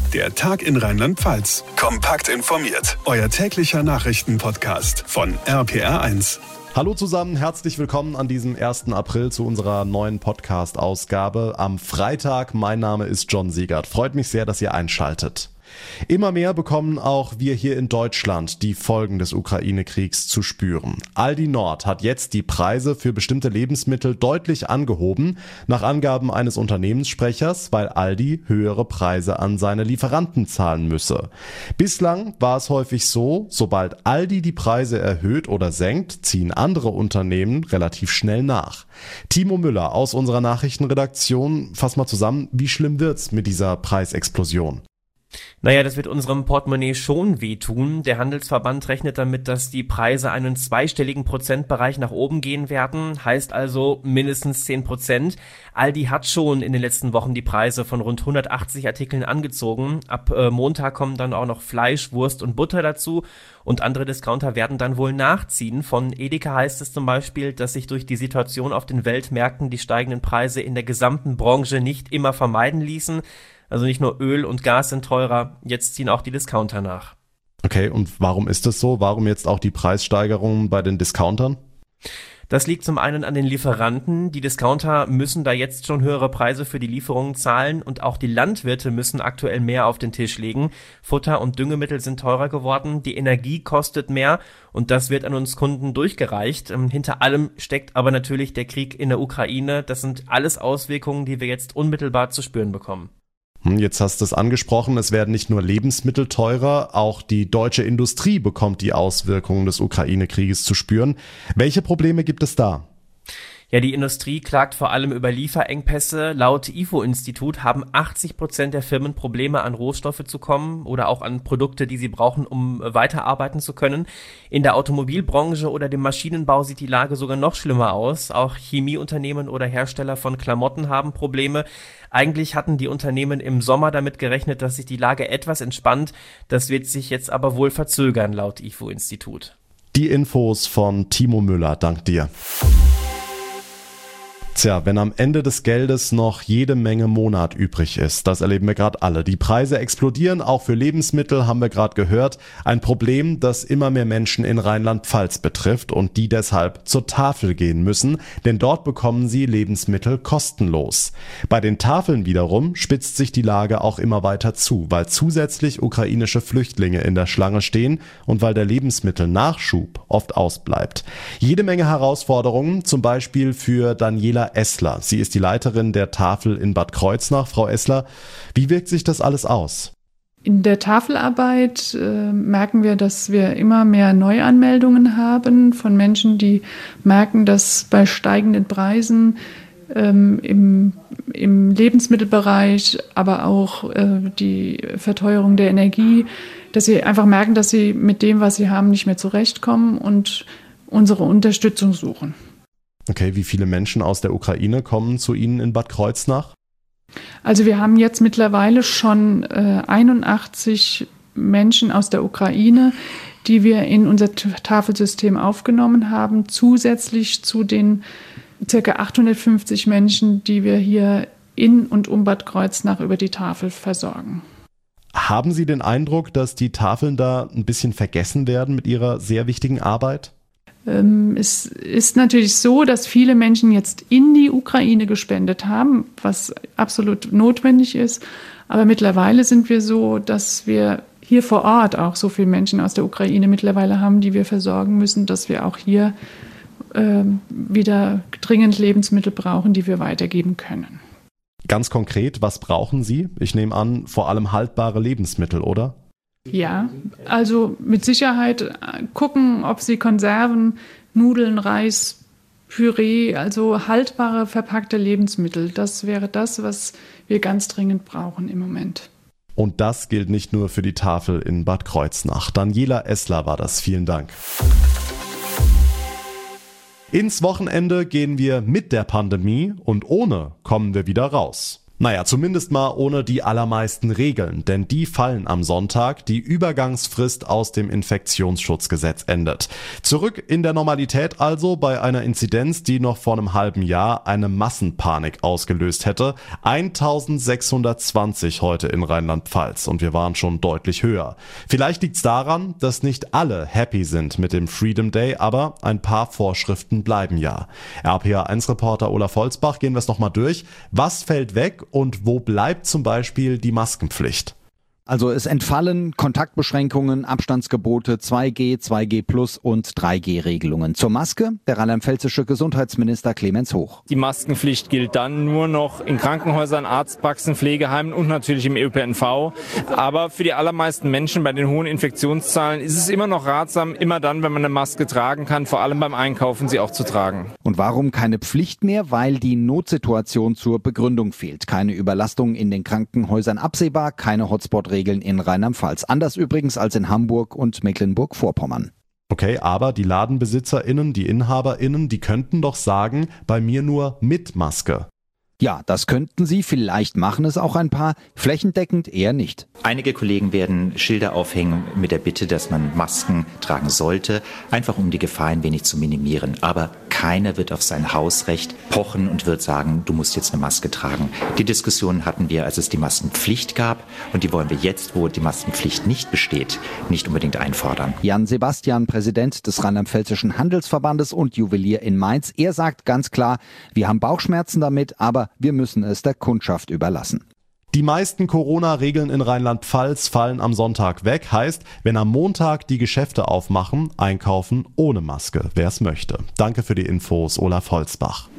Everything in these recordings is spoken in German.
Der Tag in Rheinland-Pfalz. Kompakt informiert. Euer täglicher Nachrichtenpodcast von RPR1. Hallo zusammen, herzlich willkommen an diesem 1. April zu unserer neuen Podcast-Ausgabe am Freitag. Mein Name ist John Siegert. Freut mich sehr, dass ihr einschaltet. Immer mehr bekommen auch wir hier in Deutschland die Folgen des Ukraine-Kriegs zu spüren. Aldi Nord hat jetzt die Preise für bestimmte Lebensmittel deutlich angehoben, nach Angaben eines Unternehmenssprechers, weil Aldi höhere Preise an seine Lieferanten zahlen müsse. Bislang war es häufig so, sobald Aldi die Preise erhöht oder senkt, ziehen andere Unternehmen relativ schnell nach. Timo Müller aus unserer Nachrichtenredaktion, fass mal zusammen, wie schlimm wird's mit dieser Preisexplosion? Naja, das wird unserem Portemonnaie schon wehtun. Der Handelsverband rechnet damit, dass die Preise einen zweistelligen Prozentbereich nach oben gehen werden, heißt also mindestens 10%. Aldi hat schon in den letzten Wochen die Preise von rund 180 Artikeln angezogen. Ab Montag kommen dann auch noch Fleisch, Wurst und Butter dazu und andere Discounter werden dann wohl nachziehen. Von Edeka heißt es zum Beispiel, dass sich durch die Situation auf den Weltmärkten die steigenden Preise in der gesamten Branche nicht immer vermeiden ließen. Also nicht nur Öl und Gas sind teurer, jetzt ziehen auch die Discounter nach. Okay, und warum ist das so? Warum jetzt auch die Preissteigerungen bei den Discountern? Das liegt zum einen an den Lieferanten. Die Discounter müssen da jetzt schon höhere Preise für die Lieferungen zahlen und auch die Landwirte müssen aktuell mehr auf den Tisch legen. Futter und Düngemittel sind teurer geworden, die Energie kostet mehr und das wird an uns Kunden durchgereicht. Hinter allem steckt aber natürlich der Krieg in der Ukraine. Das sind alles Auswirkungen, die wir jetzt unmittelbar zu spüren bekommen. Jetzt hast du es angesprochen, es werden nicht nur Lebensmittel teurer, auch die deutsche Industrie bekommt die Auswirkungen des Ukraine-Krieges zu spüren. Welche Probleme gibt es da? Ja, die Industrie klagt vor allem über Lieferengpässe. Laut IFO-Institut haben 80% der Firmen Probleme, an Rohstoffe zu kommen oder auch an Produkte, die sie brauchen, um weiterarbeiten zu können. In der Automobilbranche oder dem Maschinenbau sieht die Lage sogar noch schlimmer aus. Auch Chemieunternehmen oder Hersteller von Klamotten haben Probleme. Eigentlich hatten die Unternehmen im Sommer damit gerechnet, dass sich die Lage etwas entspannt. Das wird sich jetzt aber wohl verzögern, laut IFO-Institut. Die Infos von Timo Müller, dank dir. Tja, wenn am Ende des Geldes noch jede Menge Monat übrig ist, das erleben wir gerade alle. Die Preise explodieren, auch für Lebensmittel haben wir gerade gehört. Ein Problem, das immer mehr Menschen in Rheinland-Pfalz betrifft und die deshalb zur Tafel gehen müssen, denn dort bekommen sie Lebensmittel kostenlos. Bei den Tafeln wiederum spitzt sich die Lage auch immer weiter zu, weil zusätzlich ukrainische Flüchtlinge in der Schlange stehen und weil der Lebensmittelnachschub oft ausbleibt. Jede Menge Herausforderungen, zum Beispiel für Daniela Essler. Sie ist die Leiterin der Tafel in Bad Kreuznach. Frau Essler, wie wirkt sich das alles aus? In der Tafelarbeit merken wir, dass wir immer mehr Neuanmeldungen haben von Menschen, die merken, dass bei steigenden Preisen im Lebensmittelbereich, aber auch die Verteuerung der Energie, dass sie einfach merken, dass sie mit dem, was sie haben, nicht mehr zurechtkommen und unsere Unterstützung suchen. Okay, wie viele Menschen aus der Ukraine kommen zu Ihnen in Bad Kreuznach? Also wir haben jetzt mittlerweile schon 81 Menschen aus der Ukraine, die wir in unser Tafelsystem aufgenommen haben, zusätzlich zu den ca. 850 Menschen, die wir hier in und um Bad Kreuznach über die Tafel versorgen. Haben Sie den Eindruck, dass die Tafeln da ein bisschen vergessen werden mit ihrer sehr wichtigen Arbeit? Es ist natürlich so, dass viele Menschen jetzt in die Ukraine gespendet haben, was absolut notwendig ist. Aber mittlerweile sind wir so, dass wir hier vor Ort auch so viele Menschen aus der Ukraine mittlerweile haben, die wir versorgen müssen, dass wir auch hier wieder dringend Lebensmittel brauchen, die wir weitergeben können. Ganz konkret, was brauchen Sie? Ich nehme an, vor allem haltbare Lebensmittel, oder? Ja, also mit Sicherheit gucken, ob Sie Konserven, Nudeln, Reis, Püree, also haltbare, verpackte Lebensmittel. Das wäre das, was wir ganz dringend brauchen im Moment. Und das gilt nicht nur für die Tafel in Bad Kreuznach. Daniela Essler war das. Vielen Dank. Ins Wochenende gehen wir mit der Pandemie und ohne kommen wir wieder raus. Naja, zumindest mal ohne die allermeisten Regeln, denn die fallen am Sonntag. Die Übergangsfrist aus dem Infektionsschutzgesetz endet. Zurück in der Normalität also bei einer Inzidenz, die noch vor einem halben Jahr eine Massenpanik ausgelöst hätte. 1620 heute in Rheinland-Pfalz und wir waren schon deutlich höher. Vielleicht liegt's daran, dass nicht alle happy sind mit dem Freedom Day, aber ein paar Vorschriften bleiben ja. RPA1-Reporter Olaf Holzbach, gehen wir es nochmal durch. Was fällt weg? Und wo bleibt zum Beispiel die Maskenpflicht? Also es entfallen Kontaktbeschränkungen, Abstandsgebote, 2G, 2G+ und 3G-Regelungen. Zur Maske der rheinland-pfälzische Gesundheitsminister Clemens Hoch. Die Maskenpflicht gilt dann nur noch in Krankenhäusern, Arztpraxen, Pflegeheimen und natürlich im ÖPNV. Aber für die allermeisten Menschen bei den hohen Infektionszahlen ist es immer noch ratsam, immer dann, wenn man eine Maske tragen kann, vor allem beim Einkaufen sie auch zu tragen. Und warum keine Pflicht mehr? Weil die Notsituation zur Begründung fehlt. Keine Überlastung in den Krankenhäusern absehbar, keine Hotspot-Regeln in Rheinland-Pfalz. Anders übrigens als in Hamburg und Mecklenburg-Vorpommern. Okay, aber die LadenbesitzerInnen, die InhaberInnen, die könnten doch sagen, bei mir nur mit Maske. Ja, das könnten sie, vielleicht machen es auch ein paar, flächendeckend eher nicht. Einige Kollegen werden Schilder aufhängen mit der Bitte, dass man Masken tragen sollte, einfach um die Gefahr ein wenig zu minimieren. Aber keiner wird auf sein Hausrecht pochen und wird sagen, du musst jetzt eine Maske tragen. Die Diskussion hatten wir, als es die Maskenpflicht gab, und die wollen wir jetzt, wo die Maskenpflicht nicht besteht, nicht unbedingt einfordern. Jan Sebastian, Präsident des Rheinland-Pfälzischen Handelsverbandes und Juwelier in Mainz, er sagt ganz klar, wir haben Bauchschmerzen damit, aber wir müssen es der Kundschaft überlassen. Die meisten Corona-Regeln in Rheinland-Pfalz fallen am Sonntag weg. Heißt, wenn am Montag die Geschäfte aufmachen, einkaufen ohne Maske, wer es möchte. Danke für die Infos, Olaf Holzbach.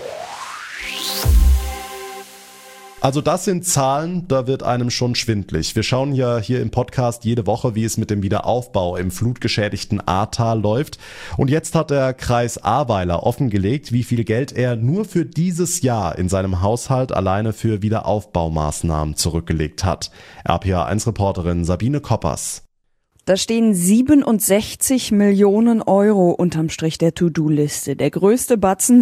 Also das sind Zahlen, da wird einem schon schwindlig. Wir schauen ja hier im Podcast jede Woche, wie es mit dem Wiederaufbau im flutgeschädigten Ahrtal läuft. Und jetzt hat der Kreis Ahrweiler offengelegt, wie viel Geld er nur für dieses Jahr in seinem Haushalt alleine für Wiederaufbaumaßnahmen zurückgelegt hat. RPA1-Reporterin Sabine Koppers. Da stehen 67 Millionen Euro unterm Strich der To-Do-Liste. Der größte Batzen,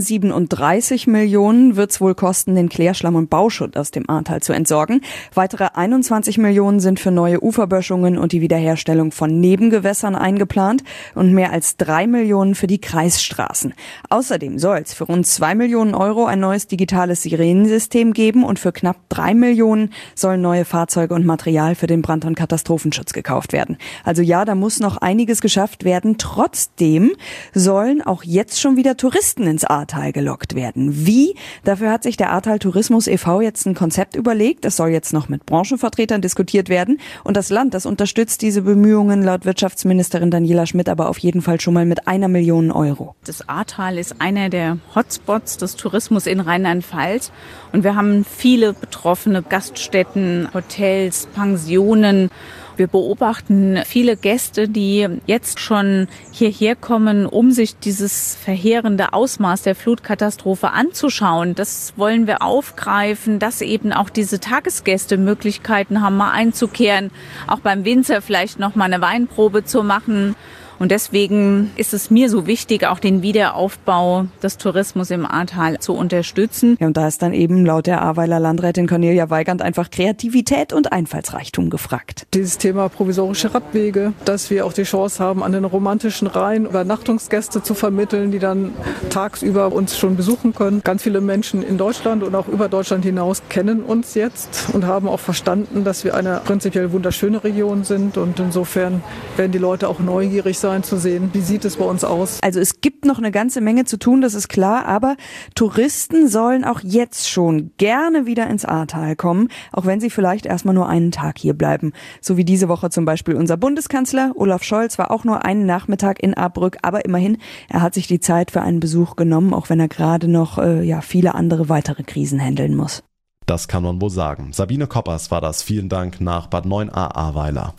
37 Millionen, wird's wohl kosten, den Klärschlamm und Bauschutt aus dem Ahrtal zu entsorgen. Weitere 21 Millionen sind für neue Uferböschungen und die Wiederherstellung von Nebengewässern eingeplant und mehr als 3 Millionen für die Kreisstraßen. Außerdem soll's für rund 2 Millionen Euro ein neues digitales Sirenensystem geben und für knapp 3 Millionen sollen neue Fahrzeuge und Material für den Brand- und Katastrophenschutz gekauft werden. Also ja, da muss noch einiges geschafft werden. Trotzdem sollen auch jetzt schon wieder Touristen ins Ahrtal gelockt werden. Wie? Dafür hat sich der Ahrtal Tourismus e.V. jetzt ein Konzept überlegt. Es soll jetzt noch mit Branchenvertretern diskutiert werden. Und das Land, das unterstützt diese Bemühungen laut Wirtschaftsministerin Daniela Schmidt aber auf jeden Fall schon mal mit 1 Million Euro. Das Ahrtal ist einer der Hotspots des Tourismus in Rheinland-Pfalz. Und wir haben viele betroffene Gaststätten, Hotels, Pensionen. Wir beobachten viele Gäste, die jetzt schon hierher kommen, um sich dieses verheerende Ausmaß der Flutkatastrophe anzuschauen. Das wollen wir aufgreifen, dass eben auch diese Tagesgäste Möglichkeiten haben, mal einzukehren, auch beim Winzer vielleicht noch mal eine Weinprobe zu machen. Und deswegen ist es mir so wichtig, auch den Wiederaufbau des Tourismus im Ahrtal zu unterstützen. Ja, und da ist dann eben laut der Ahrweiler Landrätin Cornelia Weigand einfach Kreativität und Einfallsreichtum gefragt. Dieses Thema provisorische Radwege, dass wir auch die Chance haben, an den romantischen Rhein Übernachtungsgäste zu vermitteln, die dann tagsüber uns schon besuchen können. Ganz viele Menschen in Deutschland und auch über Deutschland hinaus kennen uns jetzt und haben auch verstanden, dass wir eine prinzipiell wunderschöne Region sind. Und insofern werden die Leute auch neugierig sein zu sehen, wie sieht es bei uns aus. Also es gibt noch eine ganze Menge zu tun, das ist klar, aber Touristen sollen auch jetzt schon gerne wieder ins Ahrtal kommen, auch wenn sie vielleicht erstmal nur einen Tag hier bleiben. So wie diese Woche zum Beispiel unser Bundeskanzler Olaf Scholz war auch nur einen Nachmittag in Ahrbrück, aber immerhin, er hat sich die Zeit für einen Besuch genommen, auch wenn er gerade noch viele andere weitere Krisen handeln muss. Das kann man wohl sagen. Sabine Koppers war das. Vielen Dank nach Bad 9a Ahrweiler.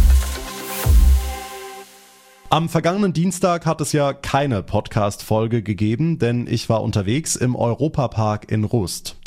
Am vergangenen Dienstag hat es ja keine Podcast-Folge gegeben, denn ich war unterwegs im Europapark in Rust.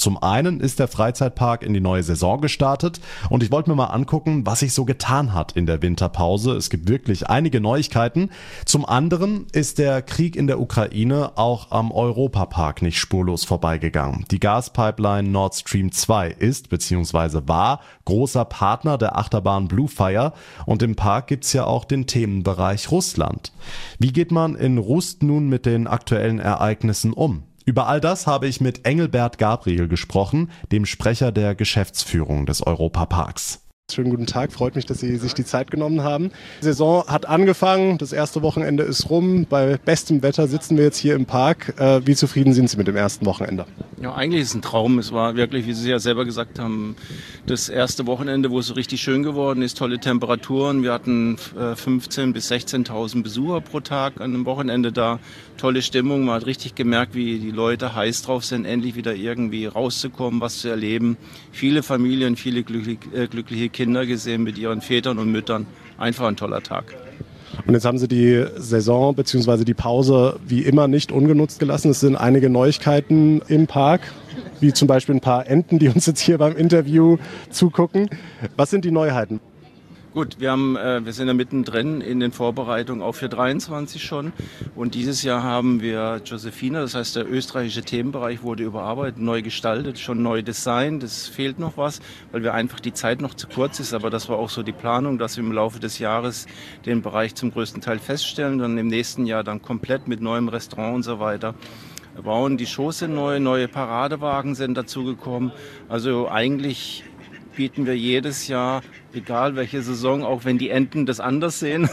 Zum einen ist der Freizeitpark in die neue Saison gestartet und ich wollte mir mal angucken, was sich so getan hat in der Winterpause. Es gibt wirklich einige Neuigkeiten. Zum anderen ist der Krieg in der Ukraine auch am Europapark nicht spurlos vorbeigegangen. Die Gaspipeline Nord Stream 2 ist bzw. war großer Partner der Achterbahn Bluefire und im Park gibt's ja auch den Themenbereich Russland. Wie geht man in Rust nun mit den aktuellen Ereignissen um? Über all das habe ich mit Engelbert Gabriel gesprochen, dem Sprecher der Geschäftsführung des Europaparks. Schönen guten Tag, freut mich, dass Sie sich die Zeit genommen haben. Die Saison hat angefangen, das erste Wochenende ist rum. Bei bestem Wetter sitzen wir jetzt hier im Park. Wie zufrieden sind Sie mit dem ersten Wochenende? Ja, eigentlich ist es ein Traum. Es war wirklich, wie Sie ja selber gesagt haben, das erste Wochenende, wo es so richtig schön geworden ist, tolle Temperaturen. Wir hatten 15.000 bis 16.000 Besucher pro Tag an einem Wochenende da. Tolle Stimmung, man hat richtig gemerkt, wie die Leute heiß drauf sind, endlich wieder irgendwie rauszukommen, was zu erleben. Viele Familien, viele glückliche Kinder gesehen mit ihren Vätern und Müttern. Einfach ein toller Tag. Und jetzt haben Sie die Saison bzw. die Pause wie immer nicht ungenutzt gelassen. Es sind einige Neuigkeiten im Park, wie zum Beispiel ein paar Enten, die uns jetzt hier beim Interview zugucken. Was sind die Neuheiten? Gut, wir sind ja mittendrin in den Vorbereitungen auch für 23 schon. Und dieses Jahr haben wir Josephina, das heißt der österreichische Themenbereich wurde überarbeitet, neu gestaltet, schon neu designt. Es fehlt noch was, weil wir einfach die Zeit noch zu kurz ist. Aber das war auch so die Planung, dass wir im Laufe des Jahres den Bereich zum größten Teil feststellen. Dann im nächsten Jahr dann komplett mit neuem Restaurant und so weiter bauen. Die Shows sind neu, neue Paradewagen sind dazugekommen. Also eigentlich bieten wir jedes Jahr, egal welche Saison, auch wenn die Enten das anders sehen,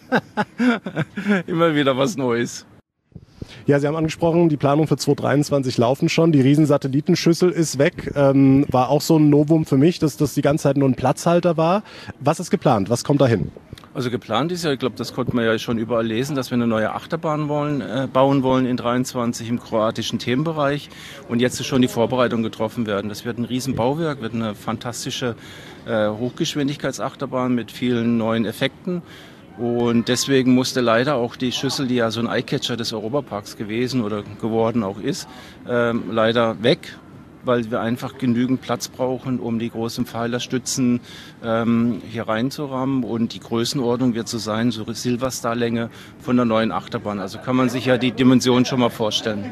immer wieder was Neues. Ja, Sie haben angesprochen, die Planung für 2023 laufen schon. Die Riesensatellitenschüssel ist weg. War auch so ein Novum für mich, dass das die ganze Zeit nur ein Platzhalter war. Was ist geplant? Was kommt dahin? Also geplant ist ja, ich glaube, das konnte man ja schon überall lesen, dass wir eine neue Achterbahn bauen wollen in 23 im kroatischen Themenbereich. Und jetzt ist schon die Vorbereitung getroffen werden. Das wird ein Riesenbauwerk, wird eine fantastische Hochgeschwindigkeitsachterbahn mit vielen neuen Effekten. Und deswegen musste leider auch die Schüssel, die ja so ein Eyecatcher des Europaparks gewesen oder geworden auch ist, leider weg, weil wir einfach genügend Platz brauchen, um die großen Pfeilerstützen hier reinzurammen. Und die Größenordnung wird so sein, so Silverstar-Länge von der neuen Achterbahn. Also kann man sich ja die Dimension schon mal vorstellen.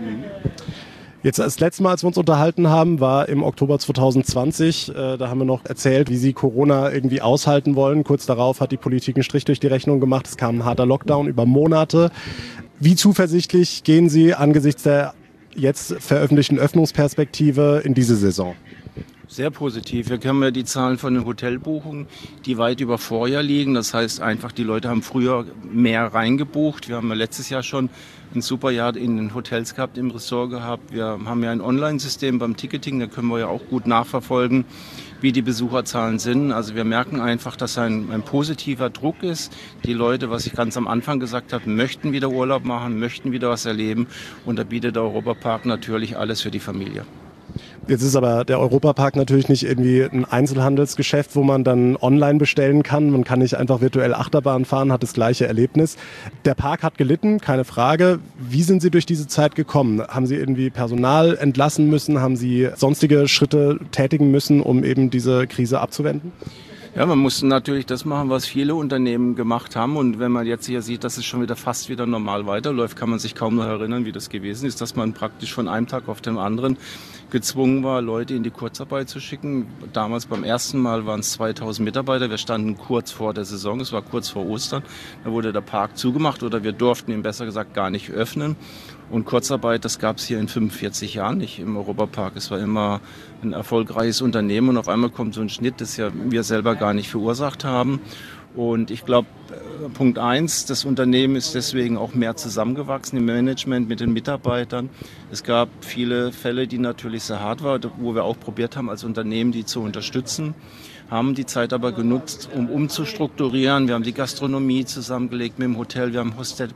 Jetzt das letzte Mal, als wir uns unterhalten haben, war im Oktober 2020. Da haben wir noch erzählt, wie Sie Corona irgendwie aushalten wollen. Kurz darauf hat die Politik einen Strich durch die Rechnung gemacht. Es kam ein harter Lockdown über Monate. Wie zuversichtlich gehen Sie angesichts der jetzt veröffentlichten Öffnungsperspektive in diese Saison? Sehr positiv. Wir haben ja die Zahlen von den Hotelbuchungen, die weit über Vorjahr liegen. Das heißt einfach, die Leute haben früher mehr reingebucht. Wir haben ja letztes Jahr schon ein super Jahr in den Hotels gehabt, im Ressort gehabt. Wir haben ja ein Online-System beim Ticketing, da können wir ja auch gut nachverfolgen, wie die Besucherzahlen sind. Also wir merken einfach, dass ein positiver Druck ist. Die Leute, was ich ganz am Anfang gesagt habe, möchten wieder Urlaub machen, möchten wieder was erleben. Und da bietet der Europapark natürlich alles für die Familie. Jetzt ist aber der Europapark natürlich nicht irgendwie ein Einzelhandelsgeschäft, wo man dann online bestellen kann. Man kann nicht einfach virtuell Achterbahn fahren, hat das gleiche Erlebnis. Der Park hat gelitten, keine Frage. Wie sind Sie durch diese Zeit gekommen? Haben Sie irgendwie Personal entlassen müssen? Haben Sie sonstige Schritte tätigen müssen, um eben diese Krise abzuwenden? Ja, man musste natürlich das machen, was viele Unternehmen gemacht haben. Und wenn man jetzt hier sieht, dass es schon wieder fast wieder normal weiterläuft, kann man sich kaum noch erinnern, wie das gewesen ist, dass man praktisch von einem Tag auf den anderen gezwungen war, Leute in die Kurzarbeit zu schicken. Damals beim ersten Mal waren es 2000 Mitarbeiter. Wir standen kurz vor der Saison, es war kurz vor Ostern. Da wurde der Park zugemacht oder wir durften ihn besser gesagt gar nicht öffnen. Und Kurzarbeit, das gab es hier in 45 Jahren nicht im Europapark. Es war immer ein erfolgreiches Unternehmen und auf einmal kommt so ein Schnitt, das ja wir selber gar nicht verursacht haben. Und ich glaube, Punkt 1, das Unternehmen ist deswegen auch mehr zusammengewachsen im Management mit den Mitarbeitern. Es gab viele Fälle, die natürlich sehr hart waren, wo wir auch probiert haben, als Unternehmen die zu unterstützen. Haben die Zeit aber genutzt, um umzustrukturieren. Wir haben die Gastronomie zusammengelegt mit dem Hotel, wir haben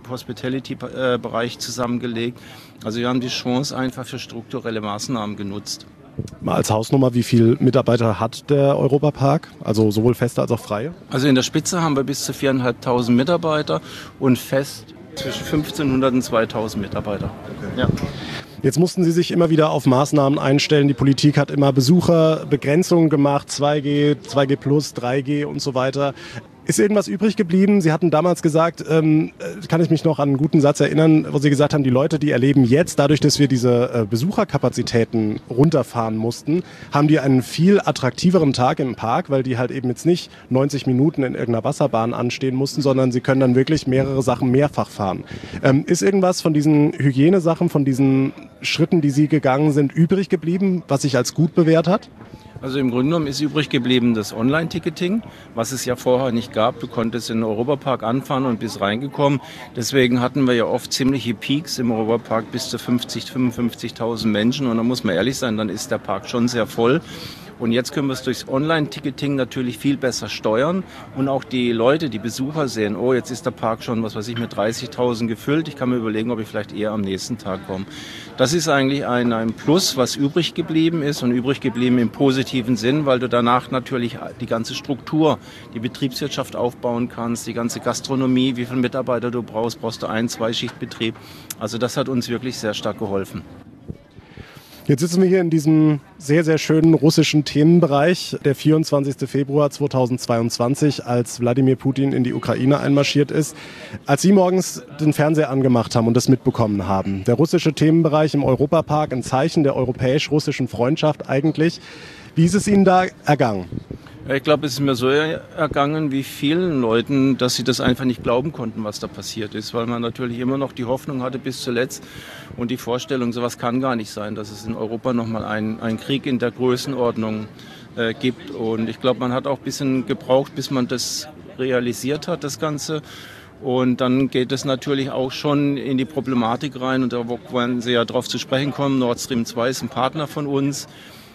Hospitality-Bereich zusammengelegt. Also wir haben die Chance einfach für strukturelle Maßnahmen genutzt. Mal als Hausnummer, wie viele Mitarbeiter hat der Europapark? Also sowohl feste als auch freie? Also in der Spitze haben wir bis zu 4.500 Mitarbeiter und fest zwischen 1.500 und 2.000 Mitarbeiter. Okay. Ja. Jetzt mussten Sie sich immer wieder auf Maßnahmen einstellen. Die Politik hat immer Besucherbegrenzungen gemacht, 2G, 2G+, 3G und so weiter. Ist irgendwas übrig geblieben? Sie hatten damals gesagt, kann ich mich noch an einen guten Satz erinnern, wo Sie gesagt haben, die Leute, die erleben jetzt, dadurch, dass wir diese Besucherkapazitäten runterfahren mussten, haben die einen viel attraktiveren Tag im Park, weil die halt eben jetzt nicht 90 Minuten in irgendeiner Wasserbahn anstehen mussten, sondern sie können dann wirklich mehrere Sachen mehrfach fahren. Ist irgendwas von diesen Hygienesachen, von diesen Schritten, die Sie gegangen sind, übrig geblieben, was sich als gut bewährt hat? Also im Grunde genommen ist übrig geblieben das Online-Ticketing, was es ja vorher nicht gab. Du konntest in den Europapark anfahren und bist reingekommen. Deswegen hatten wir ja oft ziemliche Peaks im Europapark, bis zu 55.000 Menschen. Und da muss man ehrlich sein, dann ist der Park schon sehr voll. Und jetzt können wir es durchs Online-Ticketing natürlich viel besser steuern und auch die Leute, die Besucher sehen, oh, jetzt ist der Park schon, was weiß ich, mit 30.000 gefüllt. Ich kann mir überlegen, ob ich vielleicht eher am nächsten Tag komme. Das ist eigentlich ein Plus, was übrig geblieben ist und übrig geblieben im positiven Sinn, weil du danach natürlich die ganze Struktur, die Betriebswirtschaft aufbauen kannst, die ganze Gastronomie, wie viele Mitarbeiter du brauchst du 1-2 Schichtbetrieb. Also das hat uns wirklich sehr stark geholfen. Jetzt sitzen wir hier in diesem sehr, sehr schönen russischen Themenbereich, der 24. Februar 2022, als Wladimir Putin in die Ukraine einmarschiert ist. Als Sie morgens den Fernseher angemacht haben und das mitbekommen haben, der russische Themenbereich im Europapark, ein Zeichen der europäisch-russischen Freundschaft eigentlich. Wie ist es Ihnen da ergangen? Ich glaube, es ist mir so ergangen wie vielen Leuten, dass sie das einfach nicht glauben konnten, was da passiert ist, weil man natürlich immer noch die Hoffnung hatte bis zuletzt und die Vorstellung, sowas kann gar nicht sein, dass es in Europa nochmal einen Krieg in der Größenordnung gibt. Und ich glaube, man hat auch ein bisschen gebraucht, bis man das realisiert hat, das Ganze. Und dann geht es natürlich auch schon in die Problematik rein und da wollen Sie ja drauf zu sprechen kommen. Nord Stream 2 ist ein Partner von uns.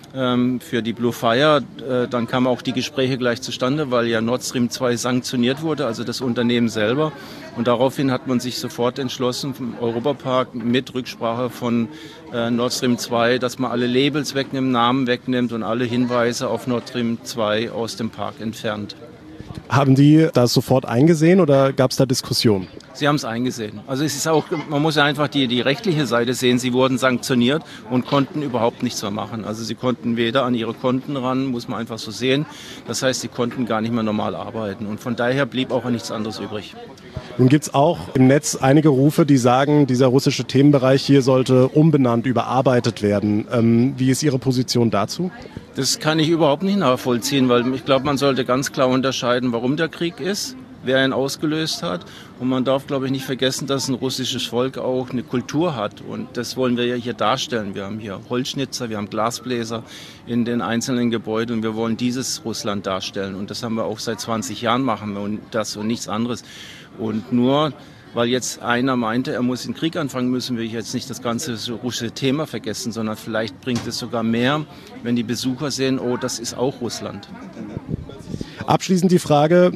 Für die Blue Fire, dann kamen auch die Gespräche gleich zustande, weil ja Nord Stream 2 sanktioniert wurde, also das Unternehmen selber. Und daraufhin hat man sich sofort entschlossen, vom Europapark mit Rücksprache von Nord Stream 2, dass man alle Labels wegnimmt, Namen wegnimmt und alle Hinweise auf Nord Stream 2 aus dem Park entfernt. Haben die das sofort eingesehen oder gab es da Diskussionen? Sie haben es eingesehen. Also es ist auch, man muss ja einfach die rechtliche Seite sehen. Sie wurden sanktioniert und konnten überhaupt nichts mehr machen. Also sie konnten weder an ihre Konten ran, muss man einfach so sehen. Das heißt, sie konnten gar nicht mehr normal arbeiten. Und von daher blieb auch nichts anderes übrig. Nun gibt es auch im Netz einige Rufe, die sagen, dieser russische Themenbereich hier sollte umbenannt, überarbeitet werden. Wie ist Ihre Position dazu? Das kann ich überhaupt nicht nachvollziehen, weil ich glaube, man sollte ganz klar unterscheiden, warum der Krieg ist, wer ihn ausgelöst hat. Und man darf, glaube ich, nicht vergessen, dass ein russisches Volk auch eine Kultur hat. Und das wollen wir ja hier darstellen. Wir haben hier Holzschnitzer, wir haben Glasbläser in den einzelnen Gebäuden und wir wollen dieses Russland darstellen. Und das haben wir auch seit 20 Jahren machen wir und das und nichts anderes. Und nur weil jetzt einer meinte, er muss den Krieg anfangen, müssen wir jetzt nicht das ganze russische Thema vergessen, sondern vielleicht bringt es sogar mehr, wenn die Besucher sehen, oh, das ist auch Russland. Abschließend die Frage,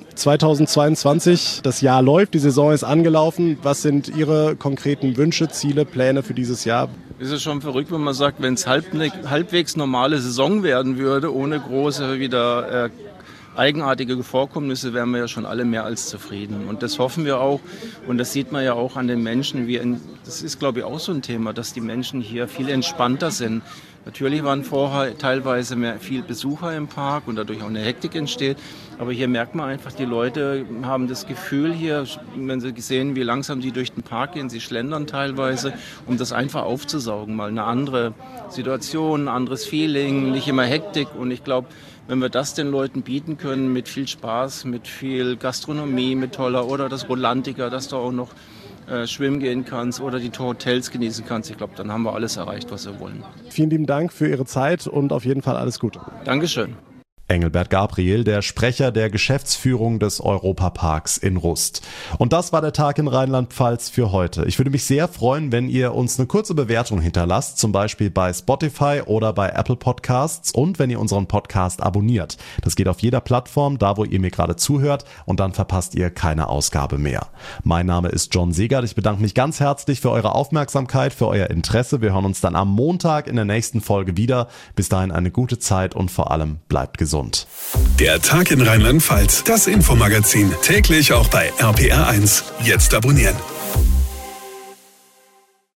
2022, das Jahr läuft, die Saison ist angelaufen. Was sind Ihre konkreten Wünsche, Ziele, Pläne für dieses Jahr? Es ist schon verrückt, wenn man sagt, wenn es halbwegs normale Saison werden würde, ohne große wieder eigenartige Vorkommnisse, wären wir ja schon alle mehr als zufrieden. Und das hoffen wir auch. Und das sieht man ja auch an den Menschen. Das ist, glaube ich, auch so ein Thema, dass die Menschen hier viel entspannter sind. Natürlich waren vorher teilweise viel Besucher im Park und dadurch auch eine Hektik entsteht. Aber hier merkt man einfach, die Leute haben das Gefühl hier, wenn sie sehen, wie langsam sie durch den Park gehen, sie schlendern teilweise, um das einfach aufzusaugen. Mal eine andere Situation, ein anderes Feeling, nicht immer Hektik. Und ich glaube, wenn wir das den Leuten bieten können, mit viel Spaß, mit viel Gastronomie, mit toller oder das Rolantica, dass du auch noch schwimmen gehen kannst oder die Hotels genießen kannst, ich glaube, dann haben wir alles erreicht, was wir wollen. Vielen lieben Dank für Ihre Zeit und auf jeden Fall alles Gute. Dankeschön. Engelbert Gabriel, der Sprecher der Geschäftsführung des Europaparks in Rust. Und das war der Tag in Rheinland-Pfalz für heute. Ich würde mich sehr freuen, wenn ihr uns eine kurze Bewertung hinterlasst, zum Beispiel bei Spotify oder bei Apple Podcasts und wenn ihr unseren Podcast abonniert. Das geht auf jeder Plattform, da wo ihr mir gerade zuhört und dann verpasst ihr keine Ausgabe mehr. Mein Name ist John Segert. Ich bedanke mich ganz herzlich für eure Aufmerksamkeit, für euer Interesse. Wir hören uns dann am Montag in der nächsten Folge wieder. Bis dahin eine gute Zeit und vor allem bleibt gesund. Der Tag in Rheinland-Pfalz, das Infomagazin, täglich auch bei RPR1. Jetzt abonnieren.